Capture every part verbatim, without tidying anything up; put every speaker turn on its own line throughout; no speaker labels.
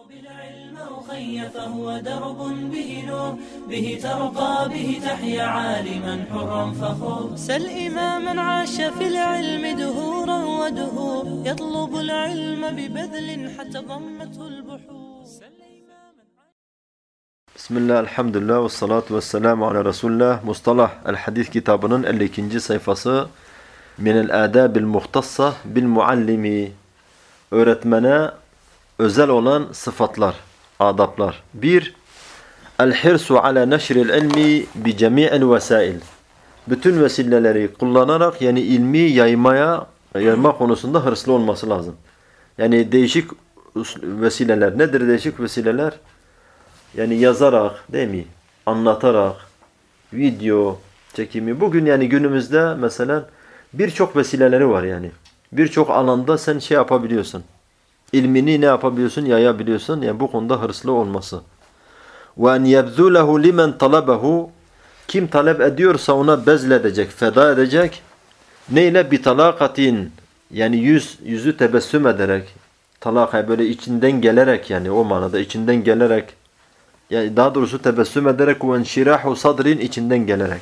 بالعلم أخي فهو درب به نور به ترقى به تحيا عالما حرا فخور سل إماما عاش في العلم دهورا ودهور يطلب العلم ببذل حتى ضمته البحور.
Bismillah, elhamdülillah ve salatu ve selamu ala Resulullah. Mustalah el-Hadis kitabının elli ikinci sayfası Minel adabil muhtassa bil muallimi. Öğretmene özel olan sıfatlar, adaplar. Bir, el-hirsu ala neşril ilmi bi cemi'il vesail. Bütün vesileleri kullanarak, yani ilmi yaymaya, yayma konusunda hırslı olması lazım. Yani değişik vesileler. Nedir değişik vesileler? Yani yazarak, değil mi? Anlatarak, video çekimi. Bugün yani günümüzde mesela birçok vesileleri var yani. Birçok alanda sen şey yapabiliyorsun. İlmini ne yapabiliyorsun? Yayabiliyorsun. Yani bu konuda hırslı olması. وَاَنْ يَبْذُلَهُ لِمَنْ طَلَبَهُ. Kim talep ediyorsa ona bezledecek, feda edecek. Neyle? Bitalakatin. Yani yüz, yüzü tebessüm ederek. Talaka böyle içinden gelerek, yani o manada içinden gelerek. Yani daha doğrusu tebessüm ederek وَاَنْشِرَاحُ sadrin içinden gelerek.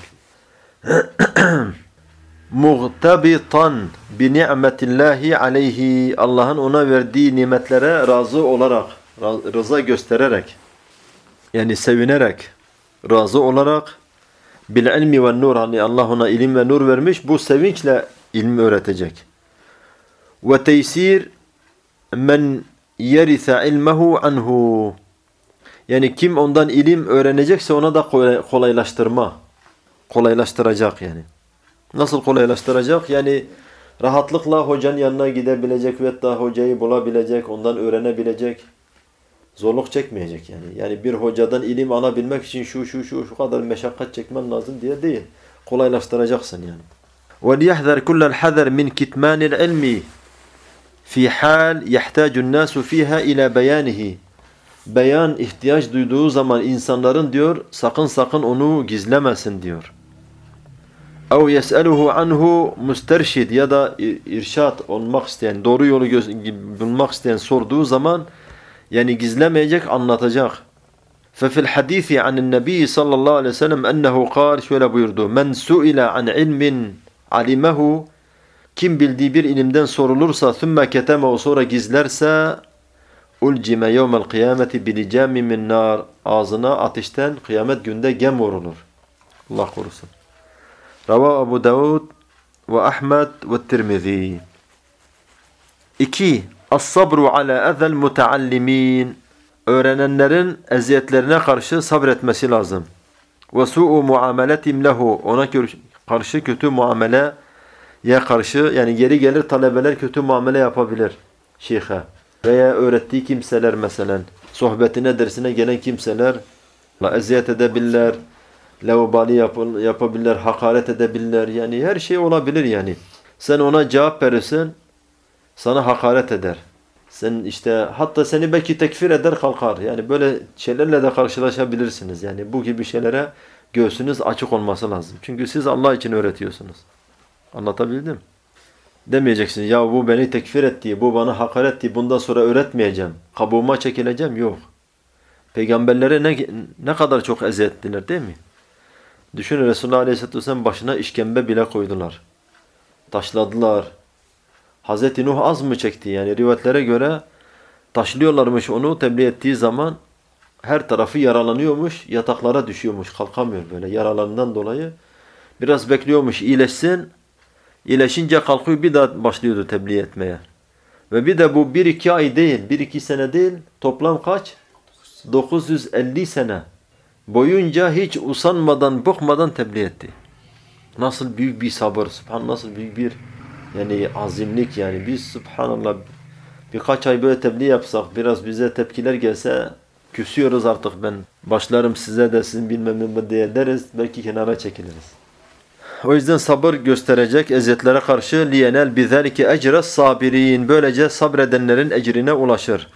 Muğtabitan bi ni'metillahi aleyhi. Allah'ın ona verdiği nimetlere razı olarak, rıza göstererek, yani sevinerek, razı olarak, bil ilmi ve nur, hani Allah ona ilim ve nur vermiş, bu sevinçle ilmi öğretecek. Ve teysir men yerisa ilmehu anhu. Yani kim ondan ilim öğrenecekse ona da kolaylaştırma, kolaylaştıracak yani. Nasıl kolaylaştıracak? Yani rahatlıkla hocanın yanına gidebilecek ve hatta hocayı bulabilecek, ondan öğrenebilecek. Zorluk çekmeyecek yani. Yani bir hocadan ilim alabilmek için şu şu şu şu kadar meşakkat çekmen lazım diye değil. Kolaylaştıracaksın yani. وَلْيَحْذَرْ كُلَّ الْحَذَرْ مِنْ كِتْمَانِ الْعِلْمِ فِي حَالٍ يَحْتَاجُ النَّاسُ فِيهَا إِلَى بَيَانِهِ. Beyan ihtiyaç duyduğu zaman insanların diyor sakın sakın onu gizlemesin diyor. اَوْ يَسْأَلُهُ عَنْهُ müsterşid, ya da irşat olmak isteyen, doğru yolu bulmak isteyen sorduğu zaman yani gizlemeyecek, anlatacak. فَفِي الْحَدِيثِ عَنِ النَّبِيِّ sallallahu aleyhi ve sellem اَنَّهُ قال, şöyle buyurdu. مَنْ سُئِلَ عَنْ عِلْمٍ عَلِمَهُ. Kim bildiği bir ilimden sorulursa ثُمَّ كَتَمَهُ, sonra gizlerse اُلْجِمَ يَوْمَ الْقِيَامَةِ بِلِجَامٍ مِنْ نَارٍ. Ağzına ateşten kıyamet günde gem vurulur. Allah korusun. Rava Abu Davud ve Ahmed ve Tirmizi. İki. As-sabru ala ezel muteallimin. Öğrenenlerin eziyetlerine karşı sabretmesi lazım. Ve su'u muameletim lehu. Ona karşı kötü muameleye karşı, yani geri gelir talebeler kötü muamele yapabilir şeyhe. Veya öğrettiği kimseler mesela, sohbetine, dersine gelen kimseler eziyet edebilirler, laubali yap yapabilirler, hakaret edebilirler. Yani her şey olabilir yani. Sen ona cevap verirsin, sana hakaret eder. Sen işte hatta seni belki tekfir eder, kalkar. Yani böyle şeylerle de karşılaşabilirsiniz. Yani bu gibi şeylere göğsünüz açık olması lazım. Çünkü siz Allah için öğretiyorsunuz. Anlatabildim? Demeyeceksiniz ya bu beni tekfir etti, bu bana hakaret etti, bundan sonra öğretmeyeceğim, kabuğuma çekileceğim. Yok. Peygamberlere ne, ne kadar çok eziyet ettiler, değil mi? Düşünün, Resulullah Aleyhisselatü Vesselam başına işkembe bile koydular. Taşladılar. Hazreti Nuh az mı çekti? Yani rivayetlere göre taşlıyorlarmış onu, tebliğ ettiği zaman her tarafı yaralanıyormuş, yataklara düşüyormuş, kalkamıyor böyle yaralarından dolayı. Biraz bekliyormuş iyileşsin. İyileşince kalkıyor, bir daha başlıyordu tebliğ etmeye. Ve bir de bu bir iki ay değil, bir iki sene değil, toplam kaç? dokuz yüz elli sene boyunca hiç usanmadan, bıkmadan tebliğ etti. Nasıl büyük bir sabır, subhanallah, nasıl büyük bir yani azimlik yani. Biz subhanallah birkaç ay böyle tebliğ yapsak, biraz bize tepkiler gelse küsüyoruz artık, ben başlarım size de sizin bilmem ne diye deriz, belki kenara çekiliriz. O yüzden sabır gösterecek eziyetlere karşı liyenel bizalike ecres sabirin, böylece sabredenlerin ecrine ulaşır.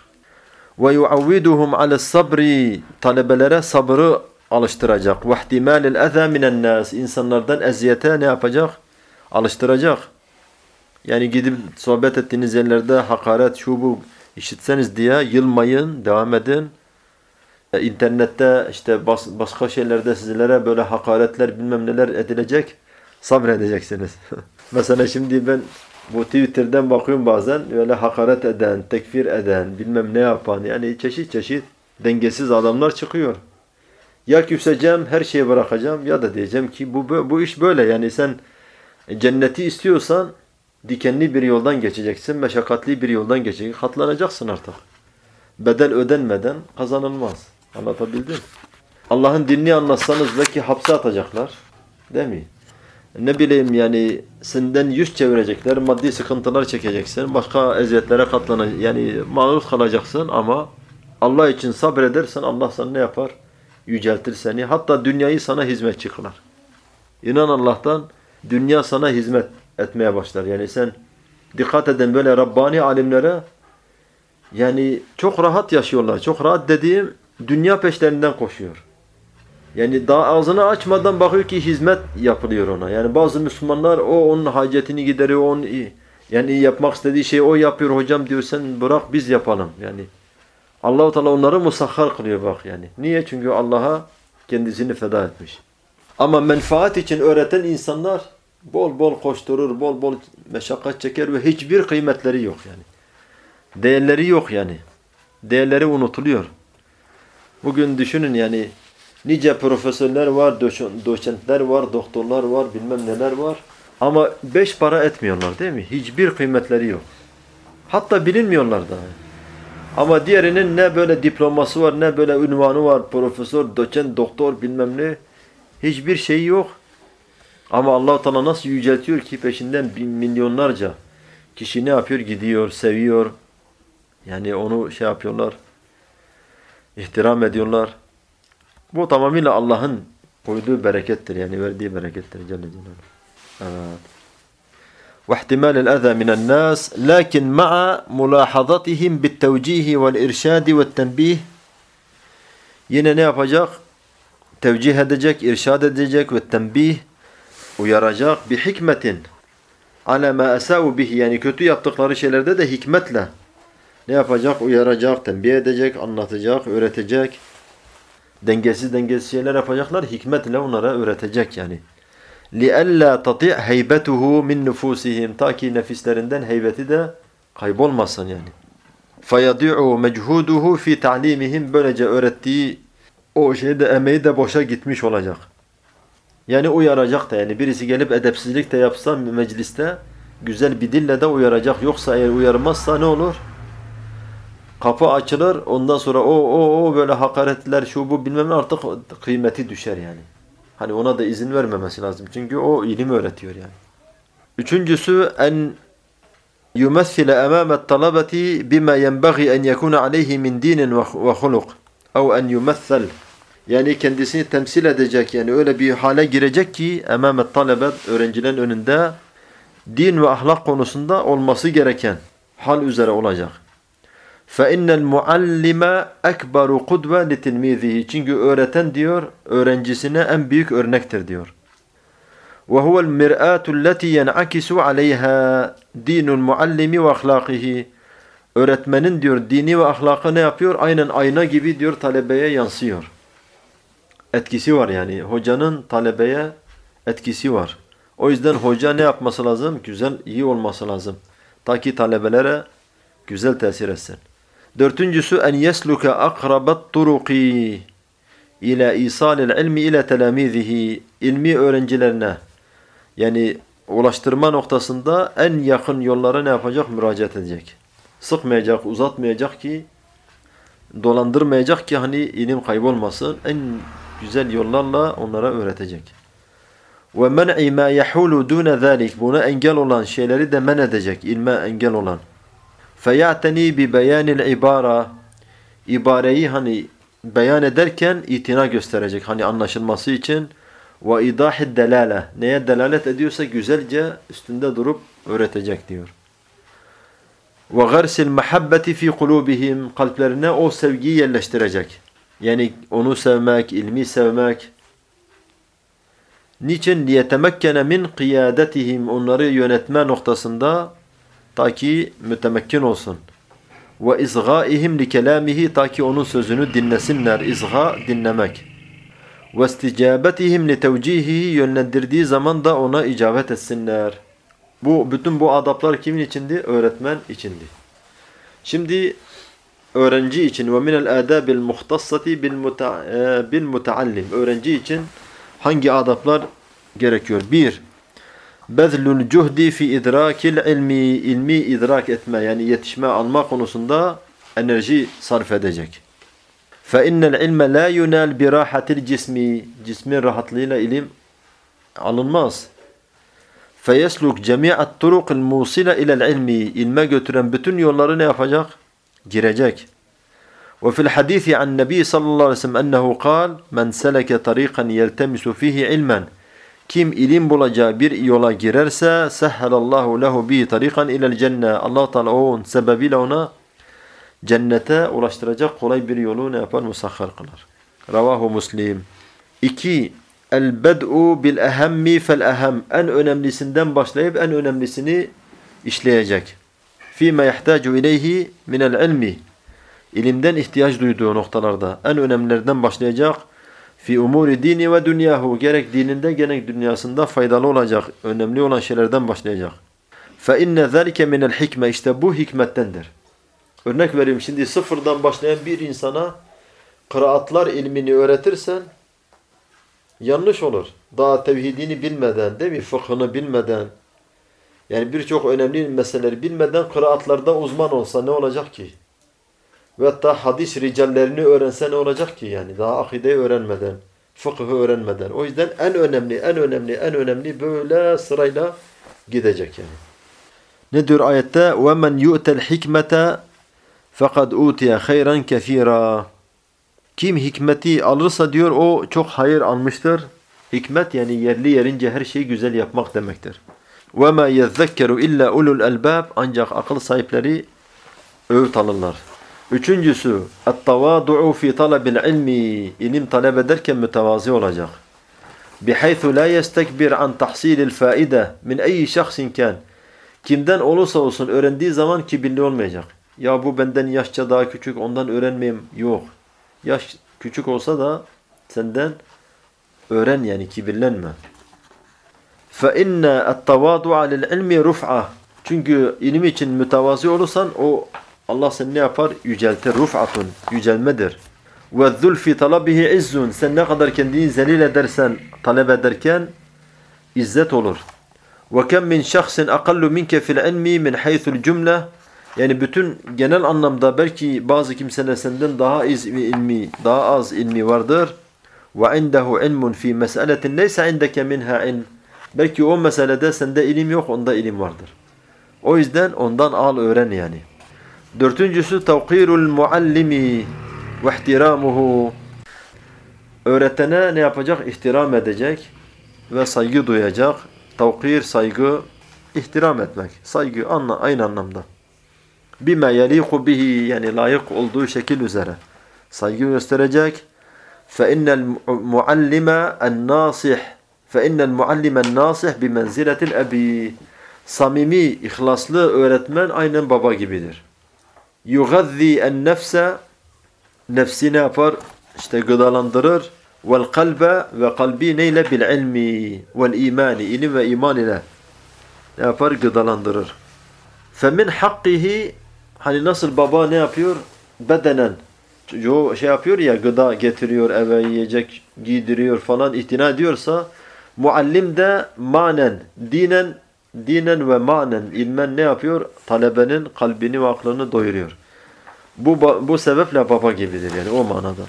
Ve yuavviduhum ala sabri, talebelere sabrı alıştıracak. Ve ihtimalil eza minen nas, insanlardan eziyete ne yapacak? Alıştıracak. Yani gidip sohbet ettiğiniz yerlerde hakaret, şu bu işitseniz diye yılmayın, devam edin. E, internette işte bas, başka şeylerde sizlere böyle hakaretler bilmem neler edilecek. Sabredeceksiniz. Mesela şimdi ben bu Twitter'dan bakıyorum bazen öyle hakaret eden, tekfir eden, bilmem ne yapan yani çeşit çeşit dengesiz adamlar çıkıyor. Ya küseceğim, her şeyi bırakacağım ya da diyeceğim ki bu bu iş böyle. Yani sen cenneti istiyorsan dikenli bir yoldan geçeceksin, meşakkatli bir yoldan geçeceksin. Katlanacaksın artık. Bedel ödenmeden kazanılmaz. Anlatabildim? Allah'ın dinini anlatsanız belki hapse atacaklar. Değil mi? Ne bileyim yani senden yüz çevirecekler, maddi sıkıntılar çekeceksin, başka eziyetlere katlanacaksın. Yani maruz kalacaksın ama Allah için sabredersen Allah sana ne yapar? Yüceltir seni. Hatta dünyayı sana hizmetçi kılar. İnan Allah'tan dünya sana hizmet etmeye başlar. Yani sen dikkat edin böyle Rabbani alimlere yani çok rahat yaşıyorlar. Çok rahat dediğim dünya peşlerinden koşuyor. Yani daha ağzını açmadan bakıyor ki hizmet yapılıyor ona. Yani bazı Müslümanlar o onun hacetini gideriyor. Onun iyi. Yani yapmak istediği şeyi o yapıyor hocam diyor sen bırak biz yapalım. Yani Allah-u Teala onları musahhar kılıyor bak yani. Niye? Çünkü Allah'a kendisini feda etmiş. Ama menfaat için öğreten insanlar bol bol koşturur, bol bol meşakkat çeker ve hiçbir kıymetleri yok yani. Değerleri yok yani. Değerleri unutuluyor. Bugün düşünün yani nice profesörler var, doçentler var, doktorlar var, bilmem neler var. Ama beş para etmiyorlar değil mi? Hiçbir kıymetleri yok. Hatta bilinmiyorlar da. Ama diğerinin ne böyle diploması var, ne böyle ünvanı var. Profesör, doçent, doktor bilmem ne. Hiçbir şeyi yok. Ama Allah-u Teala nasıl yüceltiyor ki peşinden bin milyonlarca kişi ne yapıyor? Gidiyor, seviyor. Yani onu şey yapıyorlar. İhtiram ediyorlar. Bu tamamıyla Allah'ın koyduğu berekettir. Yani verdiği berekettir. Celle Celaluhu. Evet. واحتمال الأذى من الناس لكن مع ملاحظتهم بالتوجيه والإرشاد والتنبيه yine ne yapacak? Tevcih edecek, irşad edecek ve tembih uyaracak bir hikmetin ala ma asau bihi yani kötü yaptıkları şeylerde de hikmetle ne yapacak? Uyaracak, tembih edecek, anlatacak, öğretecek. Dengesiz dengesiz şeyler yapacaklar. Hikmetle onlara öğretecek yani. لِأَلَّا تَطِعْ هَيْبَتُهُ مِنْ نُفُوسِهِمْ Ta ki nefislerinden heybeti de kaybolmasın yani. فَيَضِعُوا مَجْهُودُهُ فِي تَعْلِيمِهِمْ Böylece öğrettiği o şeyde emeği de boşa gitmiş olacak. Yani uyaracak da yani birisi gelip edepsizlik de yapsa mecliste güzel bir dille de uyaracak. Yoksa eğer uyarmazsa ne olur? Kapı açılır ondan sonra o o o böyle hakaretler şu bu bilmem ne artık kıymeti düşer yani. Hani ona da izin vermemesi lazım. Çünkü o ilim öğretiyor yani. Üçüncüsü en yumethile emâmet talabeti bima yenbaghi en yekûne aleyhi min dinin ve huluk. Ev en yumethel. Yani kendisini temsil edecek yani öyle bir hale girecek ki emâmet talebet öğrencilerin önünde din ve ahlak konusunda olması gereken hal üzere olacak. فَاِنَّ الْمُعَلِّمَ اَكْبَرُ قُدْوَ لِتِلْمِيذِهِ Çünkü öğreten diyor, öğrencisine en büyük örnektir diyor. وَهُوَ الْمِرْآةُ الَّتِي يَنْعَكِسُ عَلَيْهَا دِينُ الْمُعَلِّمِ وَأَخْلَاقِهِ Öğretmenin diyor, dini ve ahlakı ne yapıyor? Aynen ayna gibi diyor, talebeye yansıyor. Etkisi var yani. Hocanın talebeye etkisi var. O yüzden hoca ne yapması lazım? Güzel, iyi olması lazım. Ta ki talebelere güzel tesir etsin. Dördüncüsü en yesluka akrabat turuqi ila isalil ilmi ila telamizihi ilmi öğrencilerine yani ulaştırma noktasında en yakın yollara ne yapacak? Müracaat edecek. Sıkmayacak, uzatmayacak ki dolandırmayacak ki hani ilim kaybolmasın. En güzel yollarla onlara öğretecek. Ve men'i ma yahulu dune zalik buna engel olan şeyleri de men edecek. İlme engel olan. فَيَعْتَنِي بِبَيَانِ الْعِبَارَةِ İbareyi hani beyan ederken itina gösterecek. Hani anlaşılması için. وَاِضَاحِ الدَّلَالَةِ Neye delalet ediyorsa güzelce üstünde durup öğretecek diyor. وَغَرْسِ الْمَحَبَّةِ ف۪ي قُلُوبِهِمْ Kalplerine o sevgiyi yerleştirecek. Yani onu sevmek, ilmi sevmek. Niçin? لِيَتَمَكَّنَ مِنْ قِيَادَتِهِمْ Onları yönetme noktasında ta ki mütemekkin olsun. Ve izgâihim li kelâmihi, ta ki onun sözünü dinlesinler. İzgâ, dinlemek. Ve isticâbetihim li tevcihihi, yönlendirdiği zaman da ona icabet etsinler. Bu bütün bu adaplar kimin içindi? Öğretmen içindi. Şimdi öğrenci için ve minel adabil muhtassati bil mutaallim. Öğrenci için hangi adaplar gerekiyor? Bir, bezlul cuhdi fi idrakil ilmi, ilmi idrak etme, yani yetişme, alma konusunda enerji sarf edecek. Fe innel ilme la yunal bi rahatil cismi, cismin rahatlığıyla ilim alınmaz. Fe yesluk cemi'at turuqil musila ila'l ilmi, ilme götüren bütün yolları ne yapacak? Girecek. Ve fil hadisi an Nebi sallallahu aleyhi ve sellem ennehu kal, men seleke tariqan yeltemisu fihi ilmen, kim ilim bulacağı bir yola girerse, sehhelallahu lehu bihi tariqan ila'l cenne, Allah Teala onun sebebiyle ona cennete ulaştıracak kolay bir yolu ne yapar? Musahhar kılar. Ravahu Muslim. İki, el bed'u bil ehemmi fel ehem, en önemlisinden başlayıp en önemlisini işleyecek. Fîme yahtacu ileyhi minel ilmi, ilimden ihtiyaç duyduğu noktalarda en önemlilerden başlayacak. Fi umuri dini ve dünyahu, gerek dininde gerek dünyasında faydalı olacak, önemli olan şeylerden başlayacak. Fe inne zalike minel hikme, işte bu hikmettendir. Örnek vereyim, şimdi sıfırdan başlayan bir insana kıraatlar ilmini öğretirsen yanlış olur. Daha tevhidini bilmeden, değil mi? Fıkhını bilmeden, yani birçok önemli meseleleri bilmeden kıraatlarda uzman olsa ne olacak ki? Ve hatta hadis ricallerini öğrense ne olacak ki? Yani daha akideyi öğrenmeden, fıkhı öğrenmeden. O yüzden en önemli, en önemli, en önemli böyle sırayla gidecek yani. Ne diyor ayette? وَمَنْ يُؤْتَ الْحِكْمَةَ فَقَدْ اُوْتِيَ خَيْرًا كَثِيرًا. Kim hikmeti alırsa diyor o çok hayır almıştır. Hikmet yani yerli yerince her şeyi güzel yapmak demektir. وَمَا يَذَّكَّرُ اِلَّا اُلُوا الْأَلْبَابِ, ancak akıl sahipleri öğüt alırlar. Üçüncüsü, اَتَّوَاضُعُ فِي طَلَبِ الْعِلْمِ, ilim talep ederken mütevazi olacak. بِحَيْثُ لَا يَسْتَكْبِرْ عَنْ تَحْصِيلِ الْفَائِدَةِ مِنْ اَيِّ شَخْصٍ كَانٍ. Kimden olursa olsun öğrendiği zaman kibirli olmayacak. Ya bu benden yaşça daha küçük, ondan öğrenmeyeyim. Yok. Yaş küçük olsa da senden öğren, yani kibirlenme. فَاِنَّ التَّوَاضُعَ لِلْعِلْمِ رُفْعَةً. Çünkü ilim için mütevazi olursan o Allah seni ne yapar? Yüceltir. Ruf'atun, yücelmedir. وَالذُّلْ فِي طَلَبِهِ عِزٌّ. Sen ne kadar kendini zelil edersen, talep ederken izzet olur. وَكَمْ مِنْ شَخْصٍ أَقَلُّ مِنْكَ فِي الْعِلْمِ مِنْ حَيْثُ الْجُمْلَةِ. Yani bütün genel anlamda belki bazı kimseler senden daha az ilmi, daha az ilmi vardır. وَعِنْدَهُ عِلْمٌ فِي مَسْأَلَةٍ لَيْسَ عِنْدَكَ مِنْهَا عِلْمٌ. Belki o meselede sende ilim yok, onda ilim vardır. O yüzden ondan al, öğren yani. Dördüncüsü tevkirul muallimi ve ihtiramuhu. Öğretene ne yapacak? İhtiram edecek ve saygı duyacak. Tevkir, saygı, ihtiram etmek. Saygı anla, aynı anlamda. Bima yaliku bihi, yani layık olduğu şekil üzere saygı gösterecek. Fe innel muallime en-nasih fe innel muallime en-nasih bi menziletil abi. Samimi, ihlaslı öğretmen aynen baba gibidir. Yugazzi en-nefse, nefsi ne yapar? İşte gıdalandırır. Vel kalbe, ve kalbi neyle? Bil ilmi vel imani, ilim ve iman ile ne yapar? Gıdalandırır. Femin hakkihi, hani nasıl baba ne yapıyor? Bedenen çocuğu şey yapıyor ya, gıda getiriyor eve, yiyecek giydiriyor falan, ihtina ediyorsa, muallim de manen, dinen, dinen ve manen, ilmen ne yapıyor? Talebenin kalbini ve aklını doyuruyor. Bu bu sebeple baba gibidir yani o manada.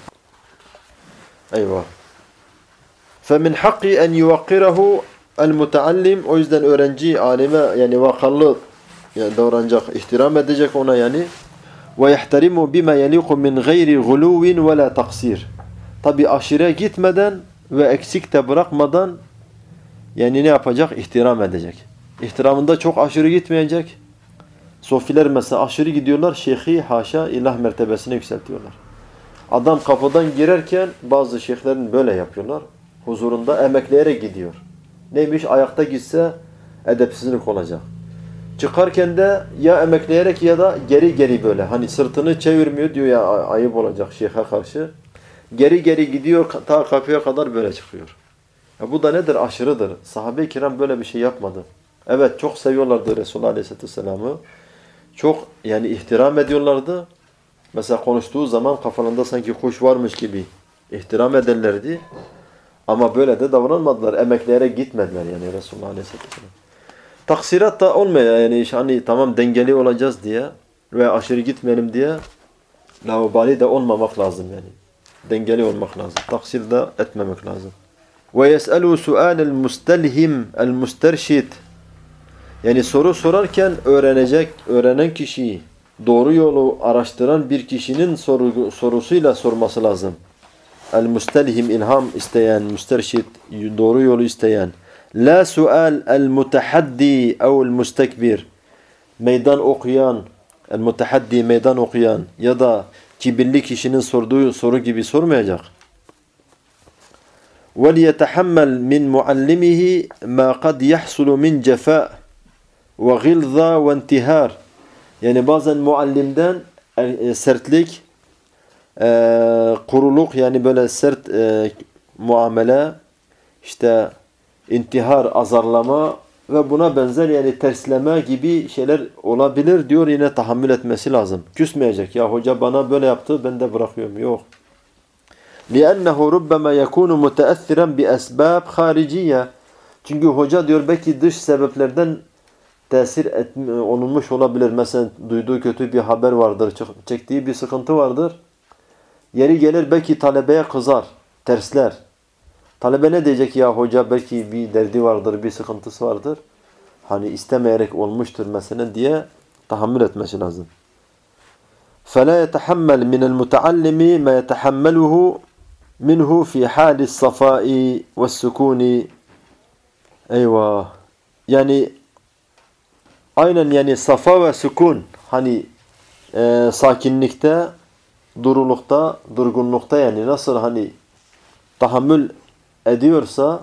Eyvah. فَمِنْ حَقِّ اَنْ يُوَقِّرَهُ الْمُتَعَلِّمِ. O yüzden öğrenci alime yani vakarlı yani davranacak, ihtiram edecek ona yani. وَيَحْتَرِمُ بِمَا يَلِيقُ مِنْ غَيْرِ غُلُوٍ وَلَا تَقْصِيرٍ. Tabi aşire gitmeden ve eksik de bırakmadan yani ne yapacak? İhtiram edecek. İhtiramında çok aşırı gitmeyecek. Sofiler mesela aşırı gidiyorlar, şeyhi haşa ilah mertebesine yükseltiyorlar. Adam kapıdan girerken bazı şeyhlerin böyle yapıyorlar. Huzurunda emekleyerek gidiyor. Neymiş? Ayakta gitse edepsizlik olacak. Çıkarken de ya emekleyerek ya da geri geri böyle. Hani sırtını çevirmiyor diyor ya ayıp olacak şeyhe karşı. Geri geri gidiyor ta kapıya kadar böyle çıkıyor. Ya bu da nedir? Aşırıdır. Sahabe-i kiram böyle bir şey yapmadı. Evet çok seviyorlardı Resulullah Aleyhisselatü Vesselam'ı. Çok yani ihtiram ediyorlardı. Mesela konuştuğu zaman kafalarında sanki kuş varmış gibi ihtiram ederlerdi. Ama böyle de davranmadılar. Emekleyerek gitmediler yani Resulullah Aleyhisselatü Vesselam. Taksirat da olmuyor yani hani tamam dengeli olacağız diye ve aşırı gitmeyelim diye laubali de olmamak lazım yani. Dengeli olmak lazım. Taksir de etmemek lazım. Ve yes'elu su'alel mustelhim el musterşid. Yani soru sorarken öğrenecek, öğrenen kişiyi doğru yolu araştıran bir kişinin soru, sorusuyla sorması lazım. El mustelhim ilham isteyen, musterşid doğru yolu isteyen. La sual el mutahaddi ev el mustekbir. Meydan okuyan, el mutahaddi meydan okuyan ya da kibirli kişinin sorduğu soru gibi sormayacak. وَلْيَتَحَمَّلْ مِنْ مُعَلِّمِهِ مَا قَدْ يَحْصُلُ مِنْ جَفَاءٍ وَغِلْظَةٍ وَانْتِهَارٍ. Yani bazen muallimden e, sertlik, e, kuruluk yani böyle sert e, muamele, işte intihar, azarlama ve buna benzer yani tersleme gibi şeyler olabilir diyor, yine tahammül etmesi lazım. Küsmeyecek. Ya hoca bana böyle yaptı ben de bırakıyorum. Yok. لِأَنَّهُ رُبَّمَا يَكُونُ مُتَأَثِّرًا بِأَسْبَابٍ خَارِجِيَّةٍ. Çünkü hoca diyor belki dış sebeplerden tesir etme, olunmuş olabilir. Mesela duyduğu kötü bir haber vardır, çektiği bir sıkıntı vardır. Yeri gelir belki talebeye kızar, tersler. Talebe ne diyecek ya hoca belki bir derdi vardır, bir sıkıntısı vardır. Hani istemeyerek olmuştur mesela diye tahammül etmesi lazım. فَلَا يَتَحَمَّلْ مِنَ الْمُتَعَلِّمِ مَا يَتَحَمَّلُهُ مِنْهُ فِي حَالِ الصَّفَاءِ وَالسُّكُونِ. Eyvah. Yani aynen yani safa ve sükun hani e, sakinlikte, durulukta, durgunlukta yani nasıl hani tahammül ediyorsa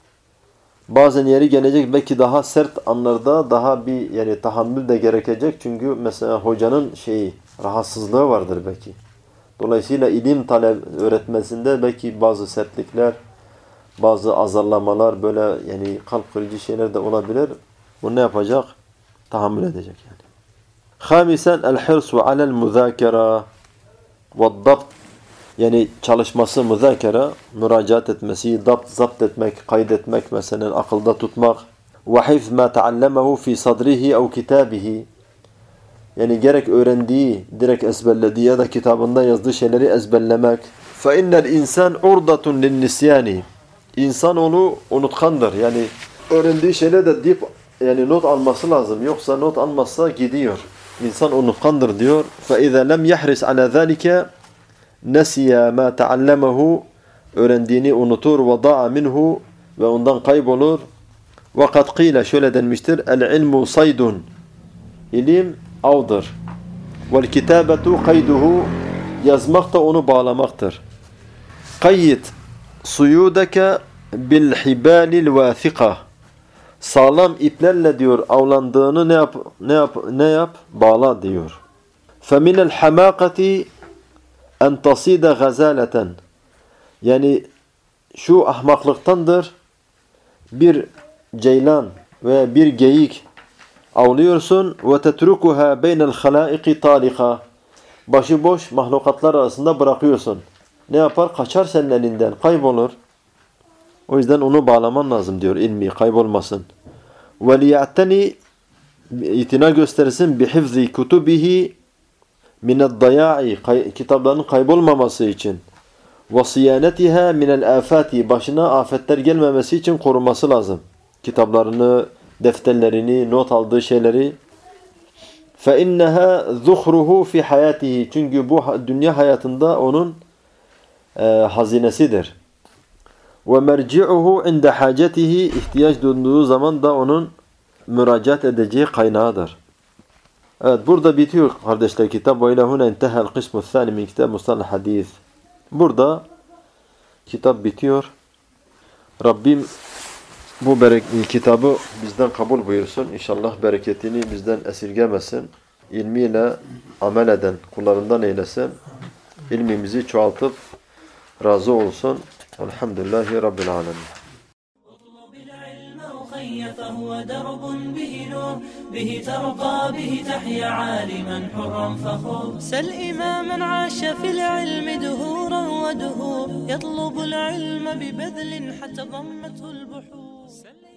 bazen yeri gelecek belki daha sert anlarda daha bir yani tahammül de gerekecek. Çünkü mesela hocanın şeyi rahatsızlığı vardır belki. Dolayısıyla ilim talep öğretmesinde belki bazı sertlikler, bazı azarlamalar böyle yani kalp kırıcı şeyler de olabilir. Bu ne yapacak? Tahammül edecek yani. Hamisen el-hirsu alel muzakera ve'd-dabt. Yani çalışması müzakere, müracaat etmesi, dapt, zapt etmek, kaydetmek mesela akılda tutmak. Ve hifz ma ta'allamahu fi sadrihi ev kitabihi. Yani gerek öğrendiği, direkt ezberlediği ya da kitabında yazdığı şeyleri ezberlemek. Fe innel insan urdatun lin-nisyani. İnsanoğlu unutkandır. Yani öğrendiği şeyleri de dip yani not alması lazım. Yoksa not almazsa gidiyor. İnsan unutkandır diyor. Fe iza lem yahris ala zalika nesiya ma ta'allamahu. Öğrendiğini unutur ve da'a minhu ve ondan kaybolur. Ve kad qila şöyle denmiştir. El ilmu saydun. İlim avdır. Vel kitabetu kayduhu. Yazmak da onu bağlamaktır. Kayyid suyudeke bil hibalil vathika. Sağlam iplerle diyor avlandığını ne yap ne yap ne yap bağla diyor. Feminel hamakati en tasida gazaleten. Yani şu ahmaklıktandır bir ceylan ve bir geyik avlıyorsun ve tetrukuha beynel halaiki talika. Başıboş mahlukatlar arasında bırakıyorsun. Ne yapar? Kaçar senin elinden, kaybolur. O yüzden onu bağlaman lazım diyor ilmi, kaybolmasın. Ve liya'teni itina göstersin bihifzi kutubihi mined-daya'i, kitaplarının kaybolmaması için. Ve siyanetiha minel-afati, başına afetler gelmemesi için koruması lazım. Kitaplarını, defterlerini, not aldığı şeyleri. Fe inneha zuhruhu fi hayatihi, çünkü bu dünya hayatında onun e, hazinesidir. Ve merci'uhu inde hacetihi, ihtiyaç duyduğu zaman da onun müracaat edeceği kaynağıdır. Evet, burada bitiyor kardeşler kitap. Ve ilahuna intehel kısmu thani min kitab mustalah hadis. Burada kitap bitiyor. Rabbim bu berek kitabı bizden kabul buyursun. İnşallah bereketini bizden esirgemesin. İlmiyle amel eden kullarından eylesin. İlmimizi çoğaltıp razı olsun. Elhamdülillahi Rabbil alemin.
فهو درب به نور به ترقى به تحيا عالما حرا فخور سل إماما عاش في العلم دهورا ودهور يطلب العلم ببذل حتى ضمته البحور